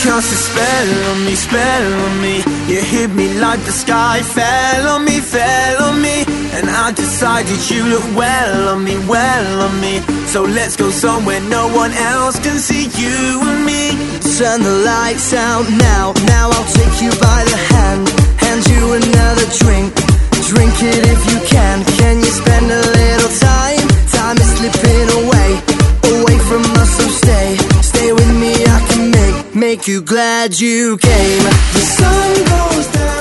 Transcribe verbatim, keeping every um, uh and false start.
cast a spell on me, spell on me. You hit me like the sky fell on me, fell on me. And I decided you look well on me, well on me. So let's go somewhere no one else can see, you and me. Turn the lights out now, now I'll take you by the hand, hand you another drink, drink it if you can. Can you spend a little time? Time is slipping away, away from us, so stay, stay with me. I can make, make you glad you came. The sun goes down.